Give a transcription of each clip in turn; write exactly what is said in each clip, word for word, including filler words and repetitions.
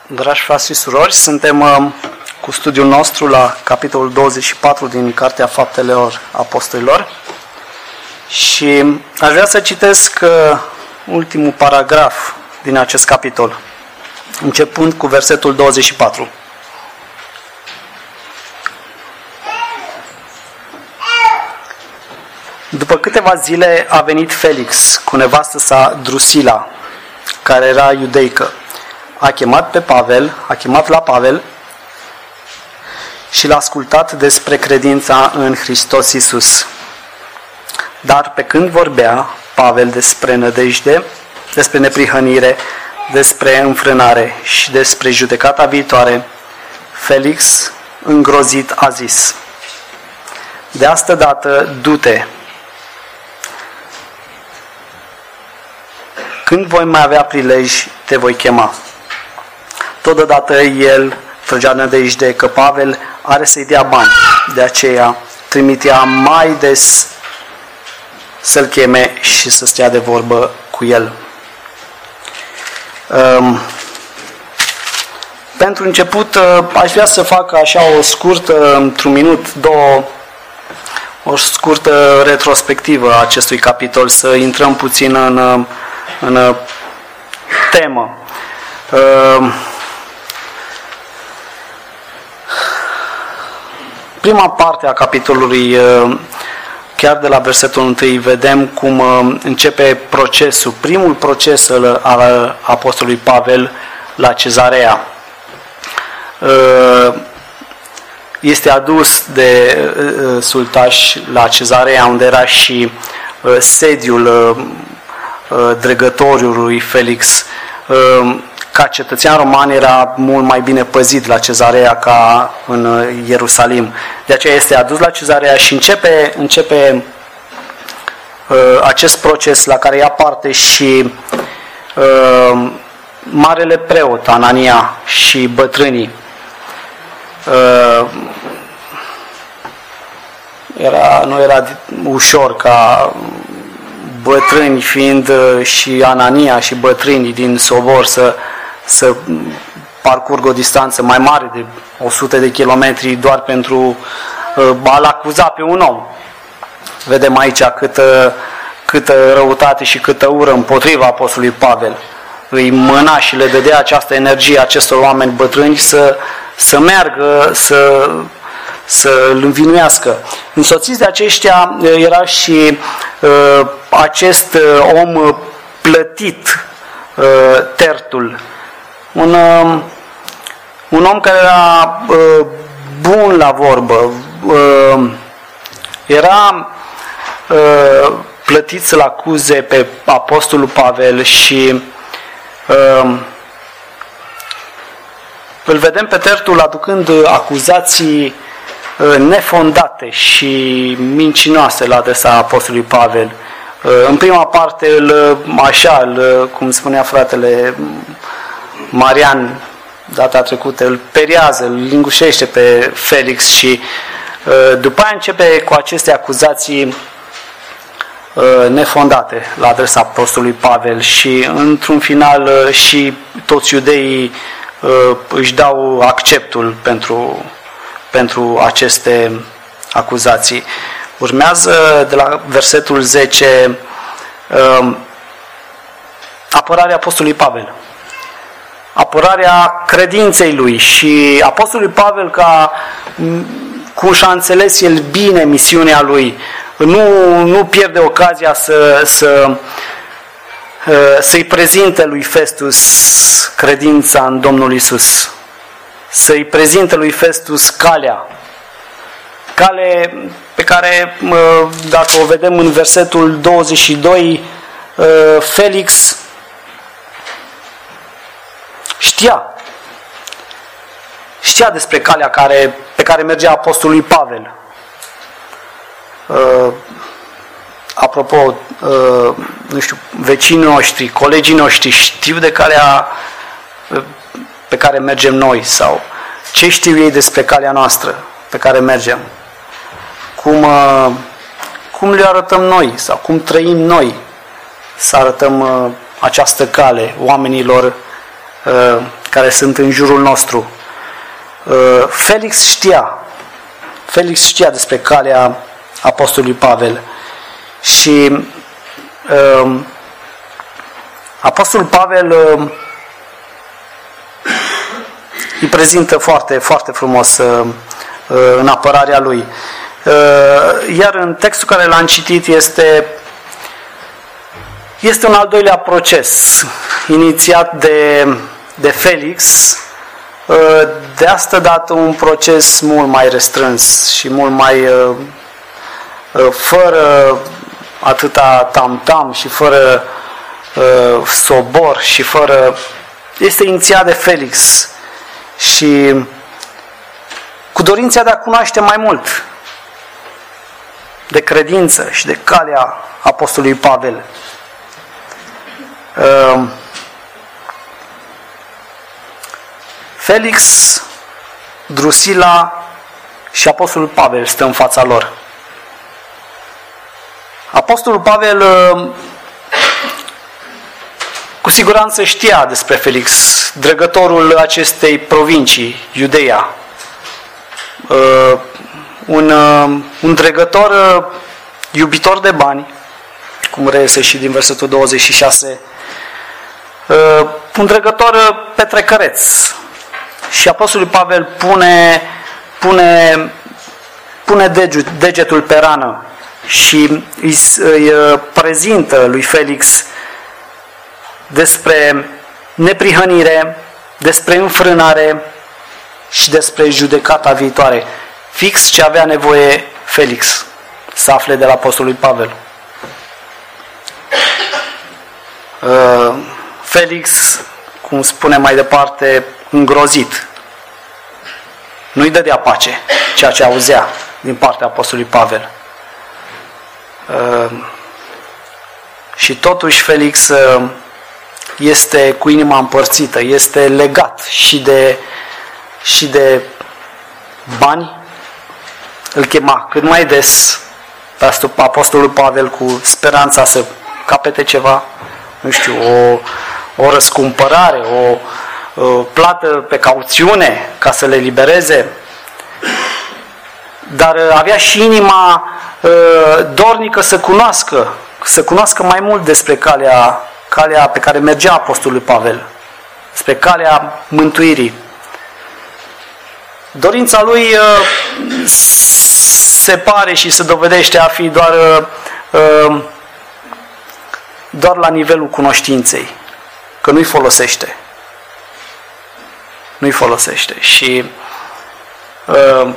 Dragi frați și surori, suntem uh, cu studiul nostru la capitolul douăzeci și patru din Cartea Faptelor Apostolilor și aș vrea să citesc uh, ultimul paragraf din acest capitol, începând cu versetul douăzeci și patru. După câteva zile a venit Felix cu nevastă sa Drusila, care era iudeică. A chemat pe Pavel, a chemat la Pavel și l-a ascultat despre credința în Hristos Iisus. Dar pe când vorbea Pavel despre nădejde, despre neprihănire, despre înfrânare și despre judecata viitoare, Felix, îngrozit, a zis: de asta dată, du-te. Când voi mai avea prilej, te voi chema. Totodată el trăgea nădejde că Pavel are să-i dea bani. De aceea trimitea mai des să-l cheme și să stea de vorbă cu el. Um, pentru început, aș vrea să fac așa o scurtă, într-un minut, două, o scurtă retrospectivă a acestui capitol, să intrăm puțin în, în temă. Um, Prima parte a capitolului, chiar de la versetul unu, vedem cum începe procesul, primul proces al apostolului Pavel la Cezarea. Este adus de sultaș la Cezarea, unde era și sediul dregătoriului Felix. Ca cetățean roman era mult mai bine păzit la Cezarea ca în Ierusalim. De aceea este adus la Cezarea și începe, începe uh, acest proces la care ia parte și uh, marele preot Anania și bătrânii. Uh, era, nu era ușor ca bătrâni fiind și Anania și bătrânii din Sovor să să parcurgă o distanță mai mare de o sută de kilometri doar pentru a-l acuza pe un om. Vedem aici câtă, câtă răutate și câtă ură împotriva apostolului Pavel. Îi mâna și le dădea această energie acestor oameni bătrâni să, să meargă, să, să îl învinuiască. Însoțiți de aceștia era și uh, acest uh, om plătit, uh, Tertul. Un, uh, un om care era uh, bun la vorbă, uh, era uh, plătit să-l acuze pe apostolul Pavel și uh, îl vedem pe Tertul aducând acuzații uh, nefondate și mincinoase la adresa apostolului Pavel. Uh, în prima parte, îl, așa, îl, cum spunea fratele Marian data trecută, îl periază, îl lingușește pe Felix și după aia începe cu aceste acuzații nefondate la adresa apostolului Pavel și într-un final și toți iudeii își dau acceptul pentru, pentru aceste acuzații. Urmează de la versetul zece apărarea apostolului Pavel. Apărarea credinței lui și apostolul Pavel, ca cum și-a înțeles el bine misiunea lui, nu, nu pierde ocazia să, să, să-i prezinte lui Festus credința în Domnul Iisus, să-i prezinte lui Festus calea, cale pe care, dacă o vedem în versetul douăzeci și doi, Felix știa. Știa despre calea care, pe care mergea apostolul Pavel. Uh, apropo, uh, nu știu, vecinii noștri, colegii noștri știu de calea pe care mergem noi sau ce știu ei despre calea noastră pe care mergem? Cum, uh, cum le arătăm noi sau cum trăim noi să arătăm uh, această cale oamenilor care sunt în jurul nostru. Felix știa, Felix știa despre calea apostolului Pavel și uh, apostolul Pavel uh, îi prezintă foarte, foarte frumos uh, uh, în apărarea lui. Uh, iar în textul care l-am citit este este un al doilea proces inițiat de, de Felix, de asta dată un proces mult mai restrâns și mult mai fără atâta tam-tam și fără sobor și fără... Este inițiat de Felix și cu dorința de a cunoaște mai mult de credință și de calea apostolului Pavel. Felix, Drusila și apostolul Pavel stă în fața lor. Apostolul Pavel cu siguranță știa despre Felix, dregătorul acestei provincii, Iudeia. Un, un dregător iubitor de bani, cum reiese și din versetul douăzeci și șase, un dregător petrecăreț. Și apostolul Pavel pune, pune, pune degetul pe rană și îi, îi prezintă lui Felix despre neprihănire, despre înfrânare și despre judecata viitoare. Fix ce avea nevoie Felix să afle de la apostolul Pavel. Felix, cum spune mai departe, îngrozit, nu-i dădea pace ceea ce auzea din partea apostolului Pavel. Și totuși Felix este cu inima împărțită, este legat și de, și de bani. Îl chema cât mai des pe apostolul Pavel cu speranța să capete ceva, nu știu, o, o răscumpărare, o, o plată pe cauțiune ca să le libereze. Dar avea și inima uh, dornică să cunoască, să cunoască mai mult despre calea, calea pe care mergea apostolul Pavel, despre calea mântuirii. Dorința lui uh, se pare și se dovedește a fi doar, uh, doar la nivelul cunoștinței, că nu-i folosește. Nu-i folosește. Și uh,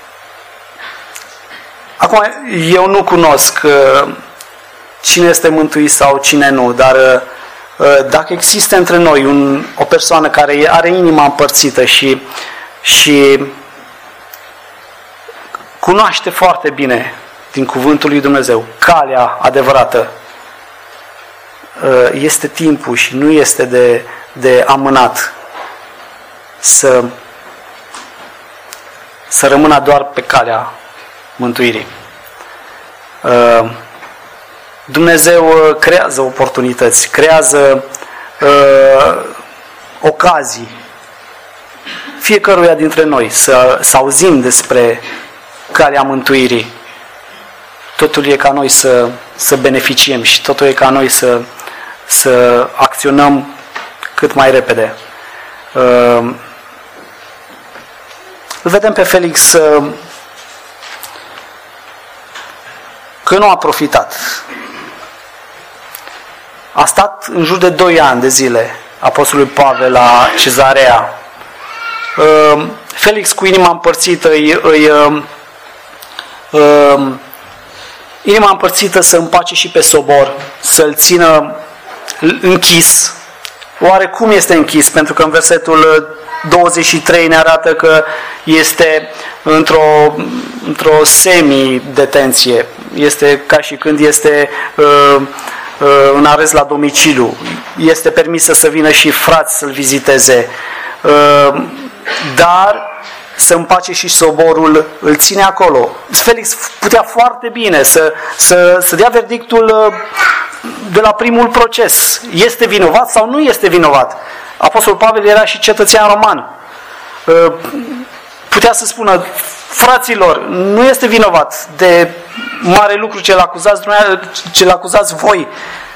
acum, eu nu cunosc uh, cine este mântuit sau cine nu, dar uh, dacă există între noi un, o persoană care are inima împărțită și, și cunoaște foarte bine din cuvântul lui Dumnezeu calea adevărată, uh, este timpul și nu este de, de amânat să, să rămână doar pe calea mântuirii. Dumnezeu creează oportunități, creează uh, ocazii fiecăruia dintre noi să, să auzim despre calea mântuirii. Totul e ca noi să, să beneficiem și totul e ca noi să, să acționăm cât mai repede. Uh, îl vedem pe Felix uh, că nu a profitat. A stat în jur de doi ani de zile apostolul Pavel la Cezarea. Felix cu inima împărțită îi, îi, îi, inima împărțită să împace și pe sobor, să-l țină închis. Oare cum este închis? Pentru că în versetul douăzeci și trei ne arată că este într-o, într-o semi-detenție. Este ca și când este uh, uh, în arest la domiciliu. Este permis să vină și frați să-l viziteze. Uh, dar să împace și soborul îl ține acolo. Felix putea foarte bine să, să, să dea verdictul uh, de la primul proces. Este vinovat sau nu este vinovat? Apostolul Pavel era și cetățean roman. Putea să spună, fraților, nu este vinovat de mare lucru ce-l acuzați, ce-l acuzați voi.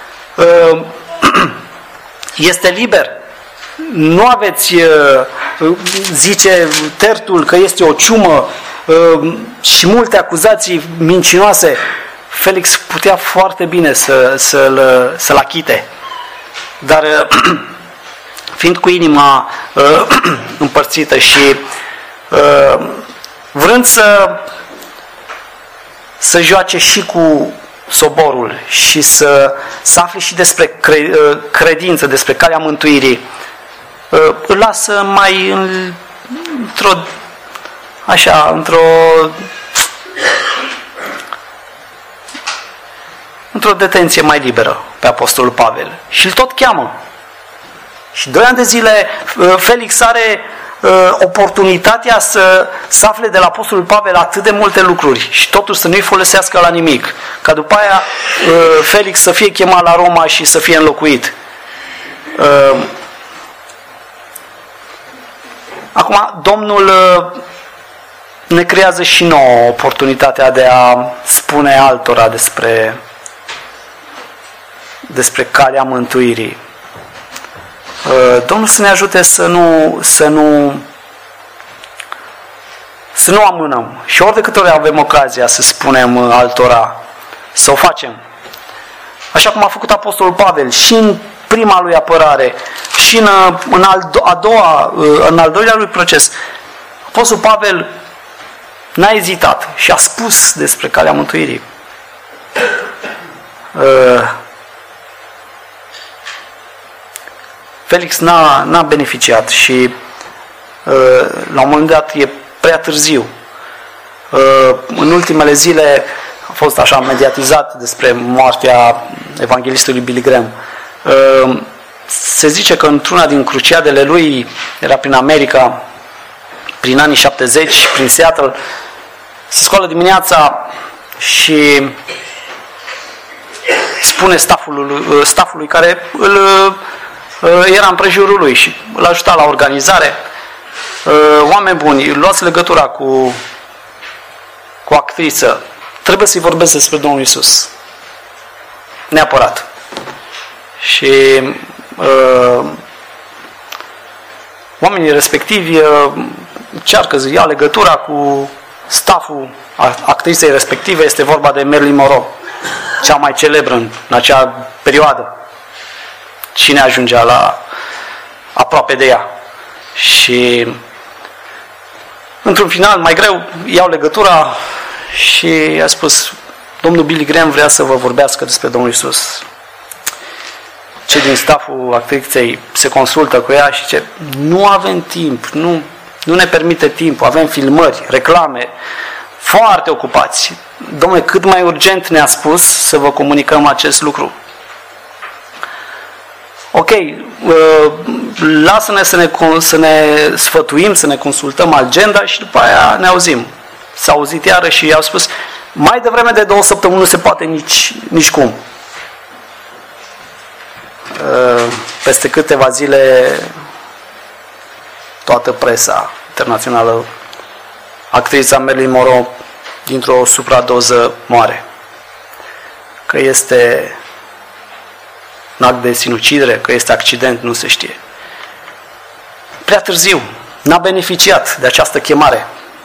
Este liber. Nu aveți, zice Tertul, că este o ciumă și multe acuzații mincinoase. Felix putea foarte bine să, să-l, să-l achite. Dar fiind cu inima împărțită și vrând să, să joace și cu soborul și să, să afle și despre cre, credință, despre calea mântuirii, îl lasă mai în, într-o așa, într-o într-o detenție mai liberă pe Apostolul Pavel și îl tot cheamă. Și doi ani de zile Felix are oportunitatea să, să afle de la Apostolul Pavel atât de multe lucruri și totuși să nu-i folosească la nimic. Ca după aia Felix să fie chemat la Roma și să fie înlocuit. Acum, Domnul ne creează și nouă oportunitatea de a spune altora despre, despre calea mântuirii. Domnul să ne ajute să nu, să nu, să nu amânăm. Și ori de câte ori avem ocazia să spunem altora, să o facem. Așa cum a făcut Apostolul Pavel și în prima lui apărare și în, în, al, a doua, în al doilea lui proces. Apostolul Pavel n-a ezitat și a spus despre calea mântuirii. Felix n-a, n-a beneficiat și la un moment dat e prea târziu. În ultimele zile a fost așa mediatizat despre moartea evanghelistului Billy Graham. Se zice că într-una din cruciadele lui, era prin America, prin anii șaptezeci, prin Seattle, se scoală dimineața și spune staffului, staffului care îl era în prejurul lui și îl ajuta la organizare. Oameni buni, luați legătura cu, cu o actriță. Trebuie să-i vorbesc despre Domnul Iisus. Neapărat. Și uh, oamenii respectivi uh, încearcă să ia legătura cu stafful actriței respective. Este vorba de Marilyn Monroe, cea mai celebră în, în acea perioadă. Cine ajungea la aproape de ea. Și într-un final, mai greu, iau legătura și a spus, domnul Billy Graham vrea să vă vorbească despre Domnul Iisus. Cei din stafful actriței se consultă cu ea și zice, nu avem timp, nu, nu ne permite timp, avem filmări, reclame, foarte ocupați. Domnule, cât mai urgent ne-a spus să vă comunicăm acest lucru. Ok, lasă-ne să ne, să ne sfătuim, să ne consultăm agenda și după aia ne auzim. S-a auzit iară și i-au spus, mai devreme de două săptămâni nu se poate nici, nici cum. Peste câteva zile toată presa internațională, actrița Marilyn Monroe dintr-o supradoză moare. Că este un act de sinucidere, că este accident, nu se știe. Prea târziu, n-a beneficiat de această chemare.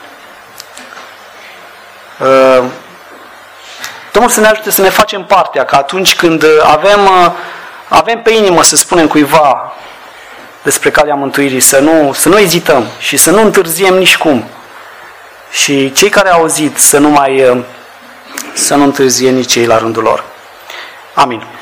Domnul să ne ajute să ne facem partea, că atunci când avem, avem pe inimă să spunem cuiva despre calea mântuirii, să nu, să nu ezităm și să nu întârziem nici cum. Și cei care au auzit să nu mai să nu întârzie nici ei la rândul lor. Amin.